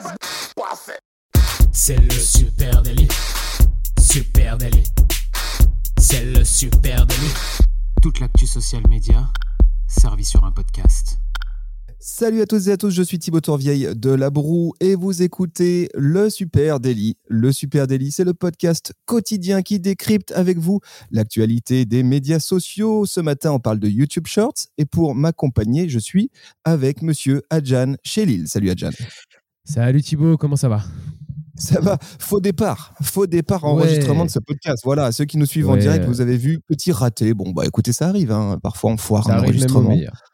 C'est le super délit. Super délit. C'est le super délit. Toute l'actu social média servie sur un podcast. Salut à toutes et à tous, je suis Thibaut Tourvieille de La Broue et vous écoutez Le Super Daily. Le Super Daily, c'est le podcast quotidien qui décrypte avec vous l'actualité des médias sociaux. Ce matin, on parle de YouTube Shorts et pour m'accompagner, je suis avec monsieur Adjan Chélil. Salut Adjan. Salut Thibaut, comment ça va ? Ça va, faux départ enregistrement de ce podcast. Voilà, ceux qui nous suivent en direct, vous avez vu, petit raté. Bon, bah écoutez, ça arrive, hein. Parfois on foire un enregistrement.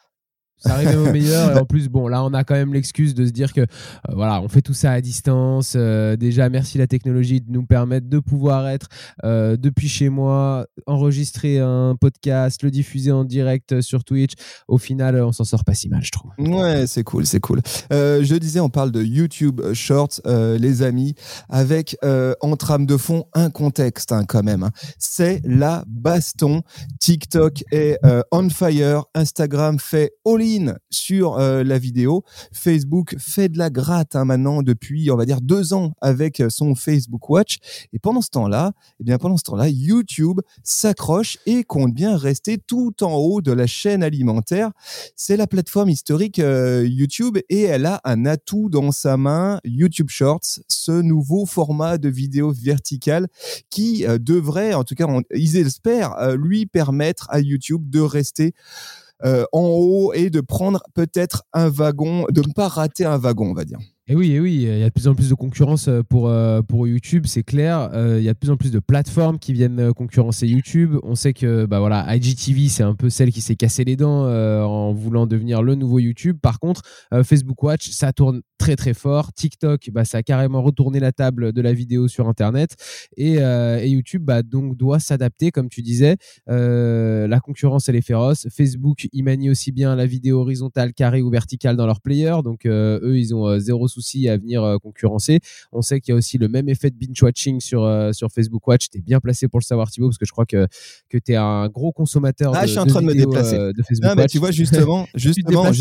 Ça arrive même au meilleur et en plus bon là on a quand même l'excuse de se dire que voilà on fait tout ça à distance, déjà merci la technologie de nous permettre de pouvoir être depuis chez moi, enregistrer un podcast, le diffuser en direct sur Twitch. Au final on s'en sort pas si mal je trouve. Ouais, c'est cool. Je disais, on parle de YouTube Shorts, les amis, avec en trame de fond un contexte quand même. C'est la baston. TikTok est on fire, Instagram fait all-in sur la vidéo, Facebook fait de la gratte maintenant depuis on va dire 2 ans avec son Facebook Watch et pendant ce temps-là, YouTube s'accroche et compte bien rester tout en haut de la chaîne alimentaire. C'est la plateforme historique YouTube et elle a un atout dans sa main, YouTube Shorts, ce nouveau format de vidéo verticale qui devrait, en tout cas ils espèrent, lui permettre à YouTube de rester en haut et de prendre peut-être un wagon, de ne pas rater un wagon, on va dire. Et oui, il y a de plus en plus de concurrence pour YouTube, c'est clair. Il y a de plus en plus de plateformes qui viennent concurrencer YouTube. On sait que IGTV, c'est un peu celle qui s'est cassé les dents en voulant devenir le nouveau YouTube. Par contre, Facebook Watch, ça tourne très très fort. TikTok, ça a carrément retourné la table de la vidéo sur Internet. Et YouTube donc doit s'adapter, comme tu disais. La concurrence, elle est féroce. Facebook, ils manient aussi bien la vidéo horizontale, carrée ou verticale dans leur player. Donc, eux, ils ont zéro souci à venir concurrencer. On sait qu'il y a aussi le même effet de binge-watching sur Facebook Watch. Tu es bien placé pour le savoir, Thibaut, parce que je crois que tu es un gros consommateur je suis en train de me déplacer. De Facebook non, mais Watch. tu vois, justement, je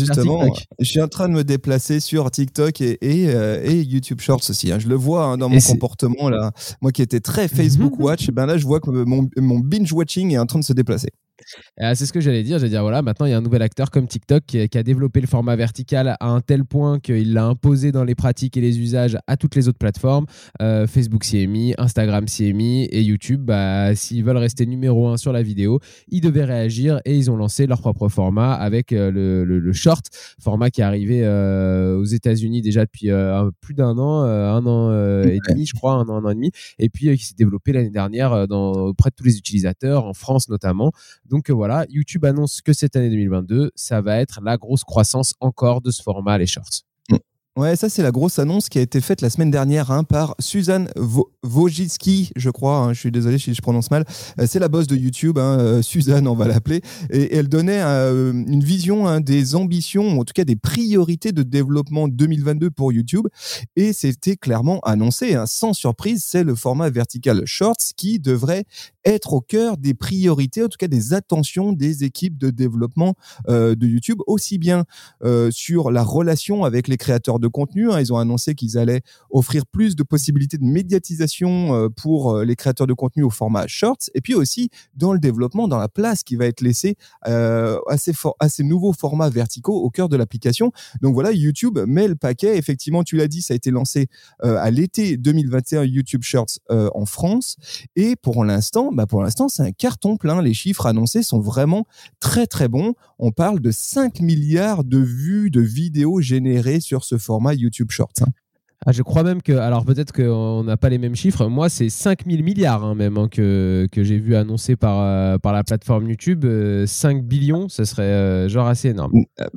suis en train de me déplacer sur TikTok et YouTube Shorts aussi. Je le vois dans mon comportement, là. Moi qui étais très Facebook Watch, là, je vois que mon binge-watching est en train de se déplacer. C'est ce que j'allais dire. Voilà, maintenant il y a un nouvel acteur comme TikTok qui a développé le format vertical à un tel point qu'il l'a imposé dans les pratiques et les usages à toutes les autres plateformes. Facebook s'y est mis, Instagram s'y est mis et YouTube, s'ils veulent rester numéro 1 sur la vidéo, ils devaient réagir et ils ont lancé leur propre format avec le short, format qui est arrivé aux États-Unis déjà depuis plus d'un an, un an et demi, je crois, un an et demi, et puis qui s'est développé l'année dernière auprès de tous les utilisateurs, en France notamment. Donc voilà, YouTube annonce que cette année 2022, ça va être la grosse croissance encore de ce format, les shorts. Ouais, ça c'est la grosse annonce qui a été faite la semaine dernière par Suzanne Wojcicki, je crois, je suis désolé si je prononce mal, c'est la boss de YouTube, Suzanne on va l'appeler, et elle donnait une vision des ambitions, en tout cas des priorités de développement 2022 pour YouTube, et c'était clairement annoncé, sans surprise, c'est le format vertical Shorts qui devrait être au cœur des priorités, en tout cas des attentions des équipes de développement de YouTube, aussi bien sur la relation avec les créateurs de contenu. Ils ont annoncé qu'ils allaient offrir plus de possibilités de médiatisation pour les créateurs de contenu au format Shorts, et puis aussi dans le développement, dans la place qui va être laissée à ces nouveaux formats verticaux au cœur de l'application. Donc voilà, YouTube met le paquet. Effectivement, tu l'as dit, ça a été lancé à l'été 2021, YouTube Shorts en France, et pour l'instant, c'est un carton plein. Les chiffres annoncés sont vraiment très très bons. On parle de 5 milliards de vues de vidéos générées sur ce format YouTube Shorts. Je crois même que, alors peut-être qu'on n'a pas les mêmes chiffres, moi c'est 5000 milliards même que j'ai vu annoncé par la plateforme YouTube. 5 billions, ça serait genre assez énorme.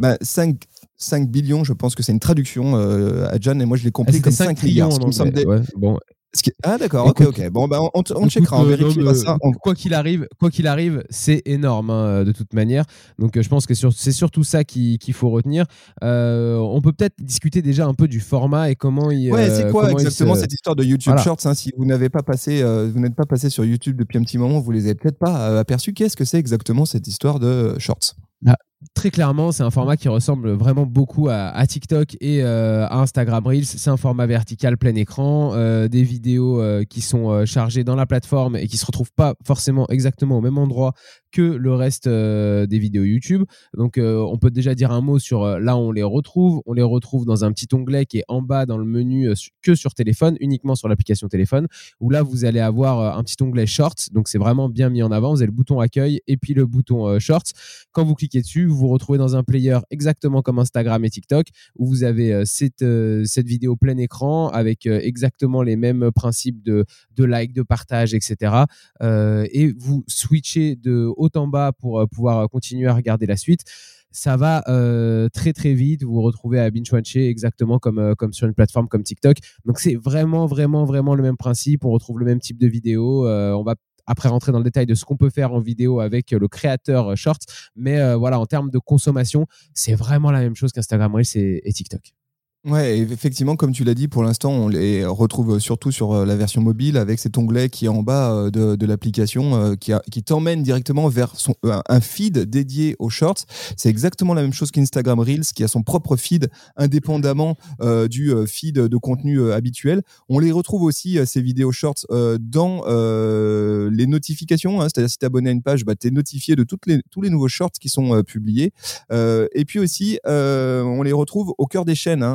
5 billions, je pense que c'est une traduction, Adjan, et moi je l'ai compris comme 5 milliards. Bon. Ah d'accord, ok. Bon, on checkera, on vérifiera ça. Quoi qu'il arrive, c'est énorme de toute manière. Donc je pense que c'est surtout ça qu'il faut retenir. On peut peut-être discuter déjà un peu du format et comment il. C'est quoi exactement cette histoire de YouTube Shorts, si vous n'êtes pas passé sur YouTube depuis un petit moment, vous les avez peut-être pas aperçus. Qu'est-ce que c'est exactement cette histoire de Shorts ? Très clairement, c'est un format qui ressemble vraiment beaucoup à TikTok et à Instagram Reels. C'est un format vertical plein écran, des vidéos qui sont chargées dans la plateforme et qui ne se retrouvent pas forcément exactement au même endroit que le reste des vidéos YouTube. Donc, on peut déjà dire un mot sur là où on les retrouve. On les retrouve dans un petit onglet qui est en bas dans le menu que sur téléphone, uniquement sur l'application téléphone, où là, vous allez avoir un petit onglet Shorts. Donc, c'est vraiment bien mis en avant. Vous avez le bouton accueil et puis le bouton Shorts. Quand vous cliquez dessus, vous vous retrouvez dans un player exactement comme Instagram et TikTok, où vous avez cette vidéo plein écran avec exactement les mêmes principes de like, de partage, etc. Et vous switchez de haut en bas pour pouvoir continuer à regarder la suite. Ça va très très vite, vous vous retrouvez à binge-watcher exactement comme sur une plateforme comme TikTok. Donc c'est vraiment le même principe, on retrouve le même type de vidéo. On va après rentrer dans le détail de ce qu'on peut faire en vidéo avec le créateur Shorts, mais voilà, en termes de consommation, c'est vraiment la même chose qu'Instagram Reels et TikTok. Ouais, effectivement, comme tu l'as dit, pour l'instant, on les retrouve surtout sur la version mobile avec cet onglet qui est en bas de l'application qui t'emmène directement vers un feed dédié aux shorts. C'est exactement la même chose qu'Instagram Reels qui a son propre feed indépendamment du feed de contenu habituel. On les retrouve aussi, ces vidéos shorts, dans les notifications. C'est-à-dire, si tu es abonné à une page, tu es notifié de tous les nouveaux shorts qui sont publiés. Et puis aussi, on les retrouve au cœur des chaînes.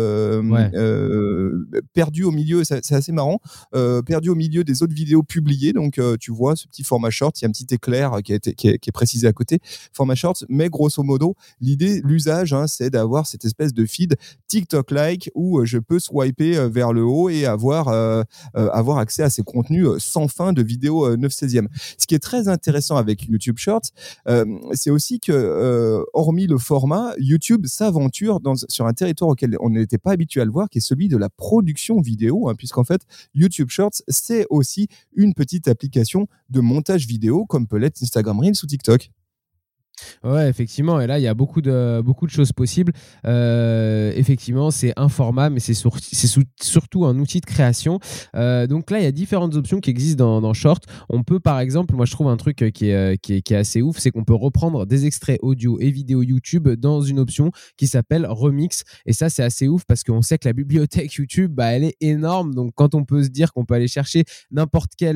Perdu au milieu, c'est assez marrant, perdu au milieu des autres vidéos publiées. Donc tu vois ce petit format short, il y a un petit éclair qui est précisé à côté, format short, mais grosso modo l'usage, c'est d'avoir cette espèce de feed TikTok-like où je peux swiper vers le haut et avoir accès à ces contenus sans fin de vidéos 9/16e. Ce qui est très intéressant avec YouTube Shorts, c'est aussi que hormis le format, YouTube s'aventure sur un territoire auquel on n'était pas habitué à le voir, qui est celui de la production vidéo, puisqu'en fait, YouTube Shorts, c'est aussi une petite application de montage vidéo, comme peut l'être Instagram Reels ou TikTok. Ouais, effectivement. Et là, il y a beaucoup de choses possibles. Effectivement, c'est un format, mais c'est surtout un outil de création. Donc là, il y a différentes options qui existent dans Short. On peut, par exemple, moi, je trouve un truc qui est assez ouf, c'est qu'on peut reprendre des extraits audio et vidéo YouTube dans une option qui s'appelle Remix. Et ça, c'est assez ouf parce qu'on sait que la bibliothèque YouTube, elle est énorme. Donc, quand on peut se dire qu'on peut aller chercher n'importe quel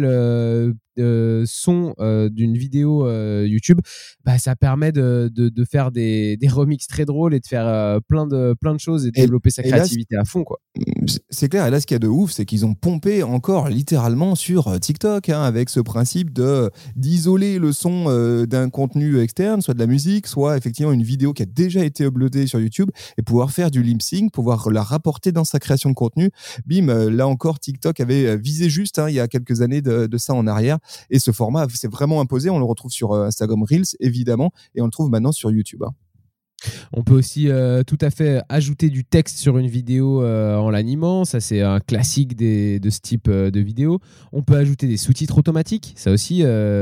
son d'une vidéo YouTube, ça permet de faire des remixes très drôles et de faire plein de choses et de développer sa créativité à fond, quoi. C'est clair. Et là, ce qu'il y a de ouf, c'est qu'ils ont pompé encore littéralement sur TikTok, avec ce principe d'isoler le son d'un contenu externe, soit de la musique, soit effectivement une vidéo qui a déjà été uploadée sur YouTube, et pouvoir faire du lip sync, pouvoir la rapporter dans sa création de contenu. Bim, là encore, TikTok avait visé juste il y a quelques années de ça en arrière, et ce format s'est vraiment imposé. On le retrouve sur Instagram Reels, évidemment, et on le trouve maintenant sur YouTube. On peut aussi tout à fait ajouter du texte sur une vidéo en l'animant. Ça, c'est un classique de ce type de vidéo. On peut ajouter des sous-titres automatiques. Ça aussi,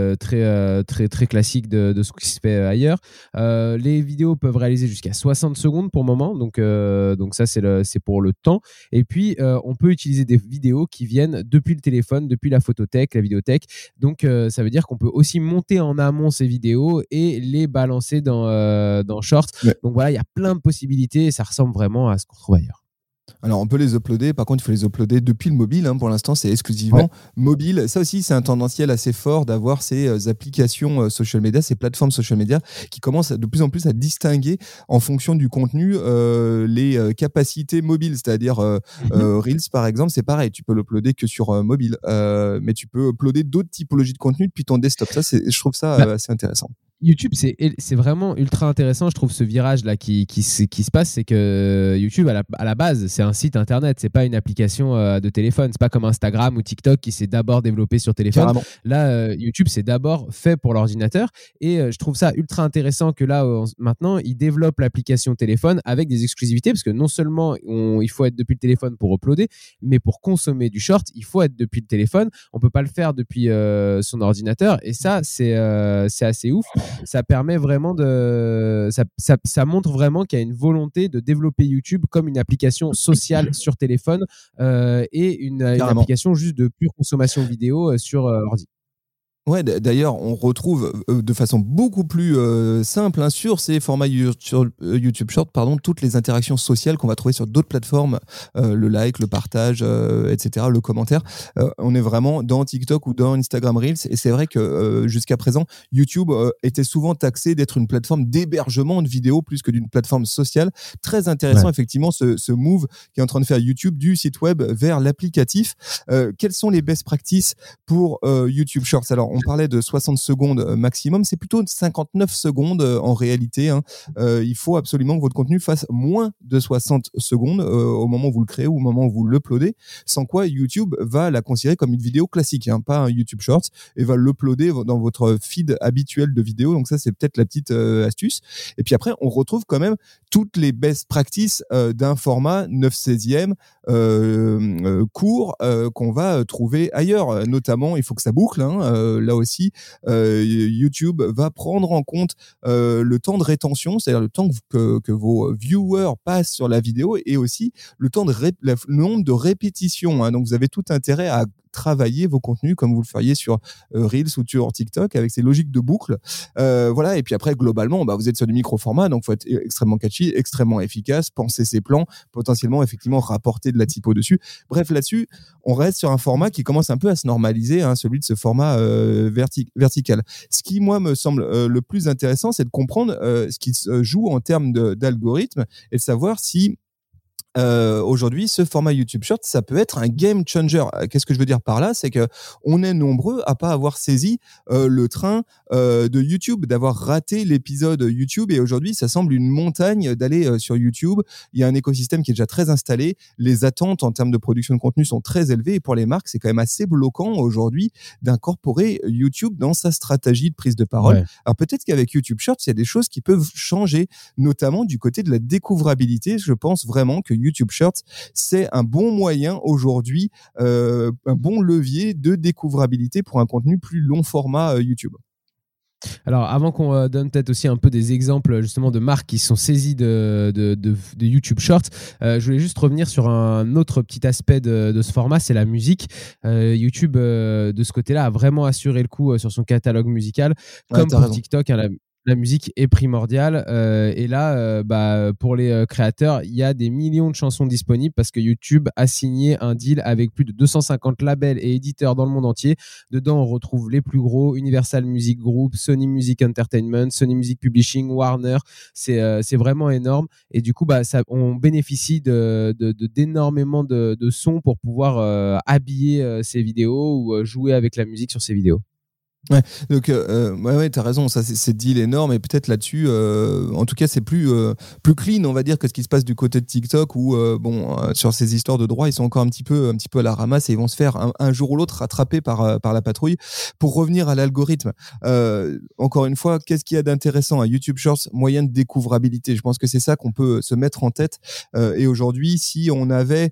très classique de ce qui se fait ailleurs. Les vidéos peuvent réaliser jusqu'à 60 secondes pour le moment. Donc ça, c'est pour le temps. Et puis, on peut utiliser des vidéos qui viennent depuis le téléphone, depuis la photothèque, la vidéothèque. Donc, ça veut dire qu'on peut aussi monter en amont ces vidéos et les balancer dans Shorts. Ouais. Donc voilà, il y a plein de possibilités et ça ressemble vraiment à ce qu'on retrouve ailleurs. Alors, on peut les uploader. Par contre, il faut les uploader depuis le mobile. Pour l'instant, c'est exclusivement mobile. Ça aussi, c'est un tendanciel assez fort d'avoir ces applications social media, ces plateformes social media qui commencent de plus en plus à distinguer en fonction du contenu les capacités mobiles. C'est-à-dire, Reels, par exemple, c'est pareil. Tu peux l'uploader que sur mobile. Mais tu peux uploader d'autres typologies de contenu depuis ton desktop. Ça, je trouve ça assez intéressant. YouTube, c'est vraiment ultra intéressant. Je trouve ce virage-là qui se passe, c'est que YouTube, à la base, c'est un site internet, c'est pas une application de téléphone. C'est pas comme Instagram ou TikTok qui s'est d'abord développé sur téléphone. Carrément. Là, YouTube, c'est d'abord fait pour l'ordinateur. Et je trouve ça ultra intéressant que là, maintenant, ils développent l'application téléphone avec des exclusivités, parce que non seulement il faut être depuis le téléphone pour uploader, mais pour consommer du short, il faut être depuis le téléphone. On peut pas le faire depuis son ordinateur. Et ça, c'est assez ouf. Ça permet vraiment ça montre vraiment qu'il y a une volonté de développer YouTube comme une application sociale sur téléphone et une application juste de pure consommation vidéo sur ordi. Ouais, d'ailleurs, on retrouve de façon beaucoup plus simple sur ces formats YouTube Short, toutes les interactions sociales qu'on va trouver sur d'autres plateformes, le like, le partage, etc., le commentaire. On est vraiment dans TikTok ou dans Instagram Reels, et c'est vrai que jusqu'à présent, YouTube était souvent taxé d'être une plateforme d'hébergement de vidéos plus que d'une plateforme sociale. Très intéressant, effectivement, ce move qui est en train de faire YouTube du site web vers l'applicatif. Quelles sont les best practices pour YouTube Shorts? Alors, on parlait de 60 secondes maximum, c'est plutôt 59 secondes en réalité. Il faut absolument que votre contenu fasse moins de 60 secondes au moment où vous le créez ou au moment où vous l'uploadez, sans quoi YouTube va la considérer comme une vidéo classique, pas un YouTube Shorts, et va l'uploader dans votre feed habituel de vidéos. Donc ça, c'est peut-être la petite astuce. Et puis après, on retrouve quand même toutes les best practices d'un format 9/16e court qu'on va trouver ailleurs. Notamment, il faut que ça boucle. Là aussi, YouTube va prendre en compte le temps de rétention, c'est-à-dire le temps que vos viewers passent sur la vidéo, et aussi le temps le nombre de répétitions. Donc, vous avez tout intérêt à travailler vos contenus comme vous le feriez sur Reels ou sur TikTok avec ces logiques de boucle. Voilà. Et puis après, globalement, vous êtes sur du micro-format, donc il faut être extrêmement catchy, extrêmement efficace, penser ses plans, potentiellement, effectivement, rapporter de la typo dessus. Bref, là-dessus, on reste sur un format qui commence un peu à se normaliser, celui de ce format vertical. Ce qui, moi, me semble le plus intéressant, c'est de comprendre ce qui se joue en termes d'algorithme et de savoir si aujourd'hui, ce format YouTube Short, ça peut être un game changer. Qu'est-ce que je veux dire par là? C'est que on est nombreux à pas avoir saisi le train de YouTube, d'avoir raté l'épisode YouTube. Et aujourd'hui, ça semble une montagne d'aller sur YouTube. Il y a un écosystème qui est déjà très installé. Les attentes en termes de production de contenu sont très élevées. Et pour les marques, c'est quand même assez bloquant aujourd'hui d'incorporer YouTube dans sa stratégie de prise de parole. Ouais. Alors peut-être qu'avec YouTube Short, il y a des choses qui peuvent changer, notamment du côté de la découvrabilité. Je pense vraiment que YouTube Shorts, c'est un bon moyen aujourd'hui, un bon levier de découvrabilité pour un contenu plus long format YouTube. Alors, avant qu'on donne peut-être aussi un peu des exemples justement de marques qui sont saisies de YouTube Shorts, je voulais juste revenir sur un autre petit aspect de ce format, c'est la musique. YouTube, de ce côté-là, a vraiment assuré le coup sur son catalogue musical, comme pour raison. TikTok. La musique est primordiale et là, pour les créateurs, il y a des millions de chansons disponibles parce que YouTube a signé un deal avec plus de 250 labels et éditeurs dans le monde entier. Dedans, on retrouve les plus gros: Universal Music Group, Sony Music Entertainment, Sony Music Publishing, Warner. C'est vraiment énorme et du coup, on bénéficie d'énormément de sons pour pouvoir habiller ces vidéos ou jouer avec la musique sur ces vidéos. Ouais, donc t'as raison, ça c'est deal énorme, et peut-être là-dessus, en tout cas c'est plus clean, on va dire, que ce qui se passe du côté de TikTok où sur ces histoires de droits, ils sont encore un petit peu à la ramasse et ils vont se faire un jour ou l'autre rattraper par la patrouille. Pour revenir à l'algorithme, encore une fois, qu'est-ce qu'il y a d'intéressant à YouTube Shorts? Moyen de découvrabilité. Je pense que c'est ça qu'on peut se mettre en tête. Et aujourd'hui, si on avait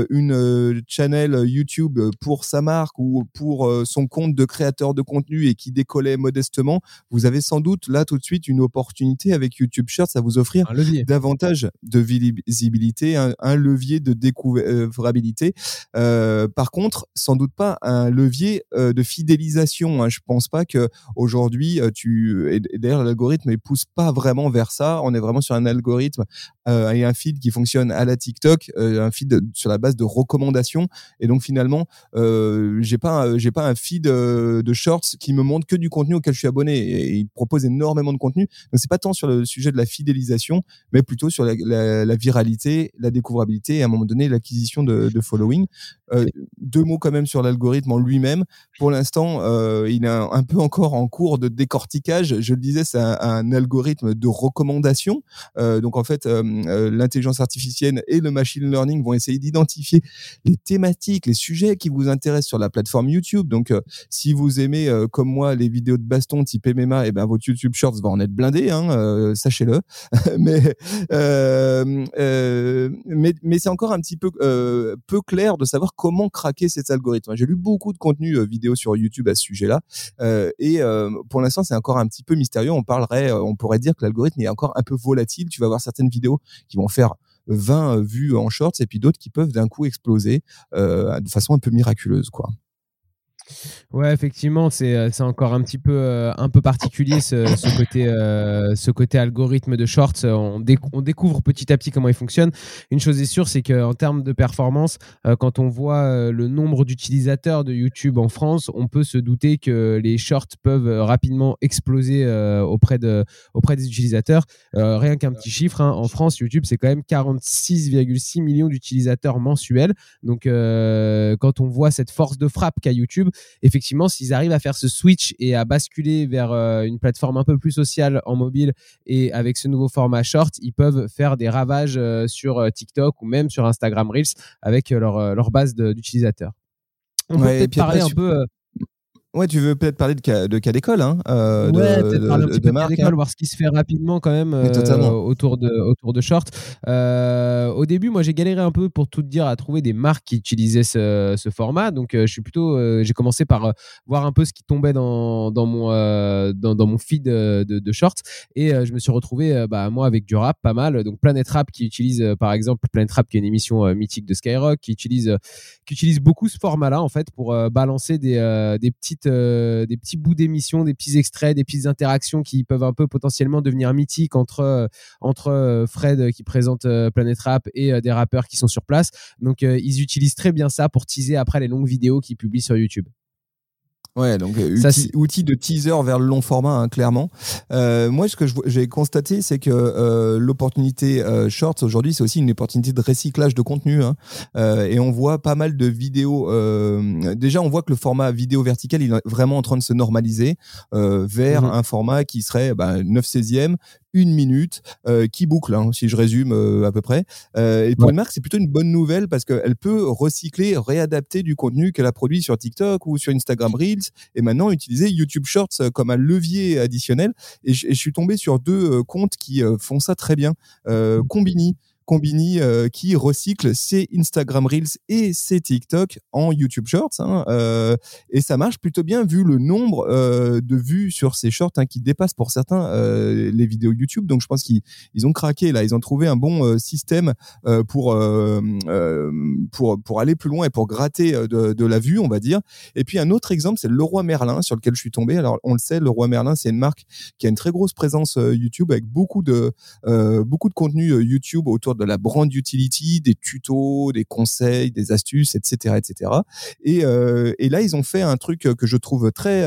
une channel YouTube pour sa marque ou pour son compte de créateur de contenu et qui décollait modestement, vous avez sans doute là tout de suite une opportunité avec YouTube Shorts à vous offrir davantage de visibilité, un levier de découvrabilité. Par contre, sans doute pas un levier de fidélisation. Je pense pas que aujourd'hui et d'ailleurs l'algorithme ne pousse pas vraiment vers ça. On est vraiment sur un algorithme et un feed qui fonctionne à la TikTok, un feed sur la base de recommandations, et donc finalement j'ai pas un feed de shorts qui me montre que du contenu auquel je suis abonné, et il propose énormément de contenu. Donc c'est pas tant sur le sujet de la fidélisation, mais plutôt sur la viralité, la découvrabilité et à un moment donné l'acquisition de following. Deux mots quand même sur l'algorithme en lui-même. Pour l'instant, il est un peu encore en cours de décortiquage. Je le disais, c'est un algorithme de recommandation. Donc en fait, l'intelligence artificielle et le machine learning vont essayer d'identifier les thématiques, les sujets qui vous intéressent sur la plateforme YouTube. Donc si vous aimez comme moi les vidéos de baston type MMA, et ben votre YouTube Shorts va en être blindé, sachez-le. mais c'est encore un petit peu clair de savoir comment craquer cet algorithme. J'ai lu beaucoup de contenu vidéo sur YouTube à ce sujet-là, et pour l'instant c'est encore un petit peu mystérieux. On pourrait dire que l'algorithme est encore un peu volatile. Tu vas avoir certaines vidéos qui vont faire 20 vues en shorts et puis d'autres qui peuvent d'un coup exploser de façon un peu miraculeuse, quoi. Ouais, effectivement, c'est encore un peu particulier ce côté algorithme de shorts. On découvre petit à petit comment il fonctionne. Une chose est sûre, c'est qu'en termes de performance, quand on voit le nombre d'utilisateurs de YouTube en France, on peut se douter que les shorts peuvent rapidement exploser auprès des utilisateurs. Rien qu'un petit chiffre, hein, en France, YouTube, c'est quand même 46,6 millions d'utilisateurs mensuels. Donc, quand on voit cette force de frappe qu'a YouTube, effectivement, s'ils arrivent à faire ce switch et à basculer vers une plateforme un peu plus sociale en mobile et avec ce nouveau format short, ils peuvent faire des ravages sur TikTok ou même sur Instagram Reels avec leur base d'utilisateurs. On peut peut-être parler un peu. Ouais, tu veux peut-être parler de cas d'école, hein, Ouais, peut-être parler un petit peu de cas marque, d'école, voir ce qui se fait rapidement quand même autour de Short. Au début, moi, j'ai galéré un peu, pour tout te dire, à trouver des marques qui utilisaient ce format. Donc, j'ai commencé par voir un peu ce qui tombait dans mon feed de Short. Et je me suis retrouvé, moi, avec du rap, pas mal. Donc, Planet Rap qui utilise, par exemple, Planet Rap qui est une émission mythique de Skyrock, qui utilise beaucoup ce format-là, en fait, pour balancer des petits bouts d'émissions, des petits extraits, des petites interactions qui peuvent un peu potentiellement devenir mythiques entre Fred qui présente Planet Rap et des rappeurs qui sont sur place. Donc, ils utilisent très bien ça pour teaser après les longues vidéos qu'ils publient sur YouTube. Ouais, donc outil de teaser vers le long format, hein, clairement. Moi, ce que j'ai constaté, c'est que l'opportunité Shorts aujourd'hui, c'est aussi une opportunité de recyclage de contenu, hein. Et on voit pas mal de vidéos. Déjà, on voit que le format vidéo vertical, il est vraiment en train de se normaliser vers un format qui serait 9/16e, 1 minute, qui boucle, hein, si je résume à peu près. Et pour une marque, c'est plutôt une bonne nouvelle parce qu'elle peut recycler, réadapter du contenu qu'elle a produit sur TikTok ou sur Instagram Reels et maintenant utiliser YouTube Shorts comme un levier additionnel. Et je suis tombé sur 2 comptes qui font ça très bien. Combini qui recycle ses Instagram Reels et ses TikTok en YouTube Shorts, hein, et ça marche plutôt bien vu le nombre de vues sur ces shorts, hein, qui dépassent pour certains les vidéos YouTube. Donc je pense qu'ils ont craqué là, ils ont trouvé un bon système pour aller plus loin et pour gratter de la vue, on va dire. Et puis un autre exemple, c'est Leroy Merlin sur lequel je suis tombé. Alors on le sait, Leroy Merlin, c'est une marque qui a une très grosse présence YouTube avec beaucoup de contenu YouTube autour de la brand utility, des tutos, des conseils, des astuces, etc., etc. Et là, ils ont fait un truc que je trouve très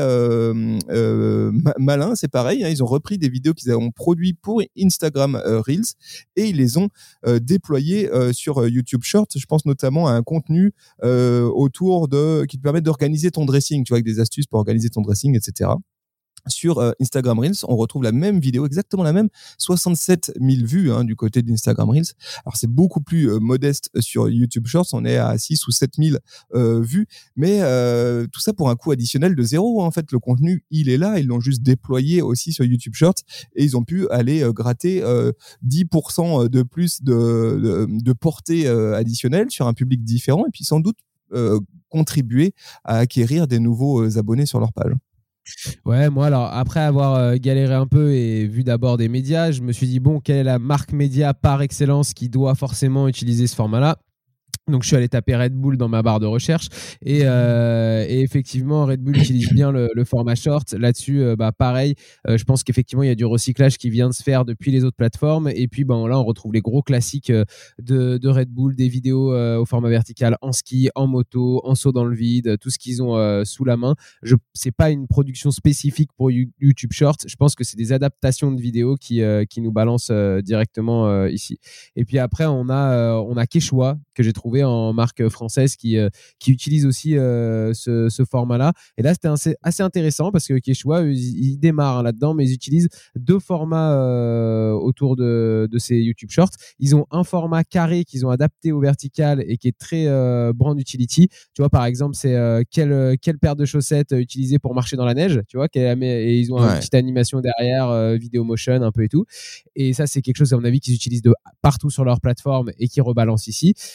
malin. C'est pareil, hein, ils ont repris des vidéos qu'ils ont produites pour Instagram Reels et ils les ont déployées sur YouTube Shorts. Je pense notamment à un contenu autour qui te permet d'organiser ton dressing, tu vois, avec des astuces pour organiser ton dressing, etc. Sur Instagram Reels, on retrouve la même vidéo, exactement la même, 67 000 vues, hein, du côté d'Instagram Reels. Alors c'est beaucoup plus modeste sur YouTube Shorts, on est à 6 ou 7 000 vues, mais tout ça pour un coût additionnel de 0. En fait, le contenu, il est là, ils l'ont juste déployé aussi sur YouTube Shorts et ils ont pu aller gratter 10% de plus de portée additionnelle sur un public différent et puis sans doute contribuer à acquérir des nouveaux abonnés sur leur page. Ouais, moi, alors, après avoir galéré un peu et vu d'abord des médias, je me suis dit, bon, quelle est la marque média par excellence qui doit forcément utiliser ce format-là ? Donc, je suis allé taper Red Bull dans ma barre de recherche et effectivement, Red Bull utilise bien le format short. Là-dessus, pareil, je pense qu'effectivement, il y a du recyclage qui vient de se faire depuis les autres plateformes. Et puis, là, on retrouve les gros classiques de Red Bull, des vidéos au format vertical en ski, en moto, en saut dans le vide, tout ce qu'ils ont sous la main. C'est pas une production spécifique pour YouTube Shorts. Je pense que c'est des adaptations de vidéos qui nous balancent directement ici. Et puis après, on a Quechua, que j'ai trouvé en marque française qui utilise aussi ce format-là. Et là, c'était assez intéressant parce que Quechua, ils démarrent là-dedans, mais ils utilisent 2 formats autour de ces YouTube Shorts. Ils ont un format carré qu'ils ont adapté au vertical et qui est très brand utility. Tu vois, par exemple, c'est quelle paire de chaussettes utiliser pour marcher dans la neige, tu vois, et ils ont une petite animation derrière, vidéo motion un peu et tout. Et ça, c'est quelque chose, à mon avis, qu'ils utilisent de partout sur leur plateforme et qui rebalancent ici. Et puis,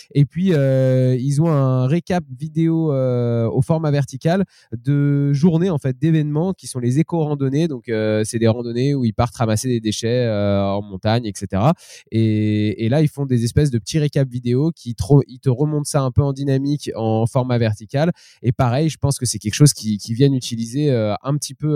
ils ont un récap vidéo au format vertical de journées en fait d'événements qui sont les éco-randonnées. Donc c'est des randonnées où ils partent ramasser des déchets en montagne, etc. Et là ils font des espèces de petits récaps vidéo ils te remontent ça un peu en dynamique en format vertical. Et pareil, je pense que c'est quelque chose qui viennent utiliser un petit peu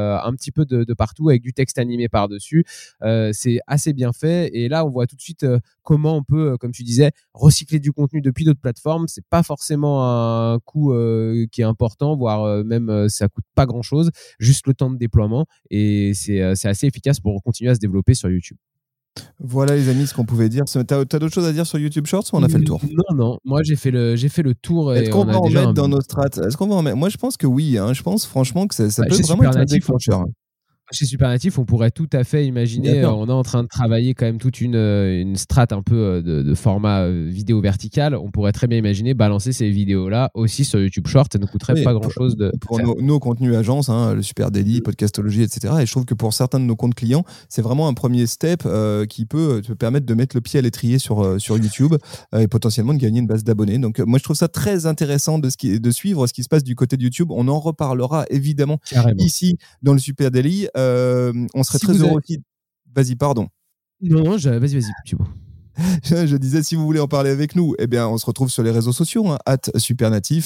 de partout avec du texte animé par-dessus. C'est assez bien fait. Et là, on voit tout de suite comment on peut, comme tu disais, recycler du contenu depuis d'autres plateformes. C'est pas forcément un coût qui est important, voire même ça coûte pas grand-chose, juste le temps de déploiement. Et c'est assez efficace pour continuer à se développer sur YouTube. Voilà les amis, ce qu'on pouvait dire. T'as d'autres choses à dire sur YouTube Shorts ou on a fait le tour? Non. Moi, j'ai fait le tour. Est-ce qu'on va en mettre dans nos strats? Est-ce qu'on va en mettre? Moi, je pense que oui. Je pense franchement que ça peut vraiment être un déclencheur. Chez Supernatif, on pourrait tout à fait imaginer, on est en train de travailler quand même toute une strate un peu de format vidéo vertical. On pourrait très bien imaginer balancer ces vidéos-là aussi sur YouTube Short. Ça ne coûterait pas grand-chose pour nos contenus agences, le Super Daily, Podcastologie, etc. Et je trouve que pour certains de nos comptes clients, c'est vraiment un premier step qui peut te permettre de mettre le pied à l'étrier sur YouTube et potentiellement de gagner une base d'abonnés. Donc moi, je trouve ça très intéressant de suivre ce qui se passe du côté de YouTube. On en reparlera évidemment ici dans le Super Daily. On serait très heureux aussi. Vas-y, pardon. Non, vas-y, tu vois. Je disais, si vous voulez en parler avec nous, on se retrouve sur les réseaux sociaux, @supernatif.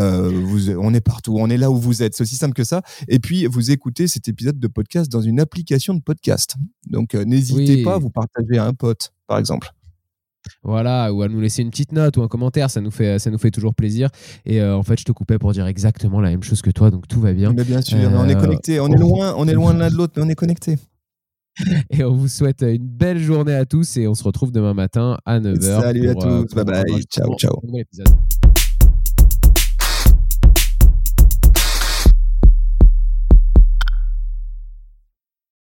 On est partout, on est là où vous êtes. C'est aussi simple que ça. Et puis, vous écoutez cet épisode de podcast dans une application de podcast. Donc, n'hésitez pas à vous partager à un pote, par exemple. Voilà, ou à nous laisser une petite note ou un commentaire, ça nous fait toujours plaisir. Et en fait, je te coupais pour dire exactement la même chose que toi, donc tout va bien. Mais bien sûr, on est connectés, on est loin l'un de l'autre, mais on est connectés. Et on vous souhaite une belle journée à tous et on se retrouve demain matin à 9h. Salut à tous, bye bye, ciao.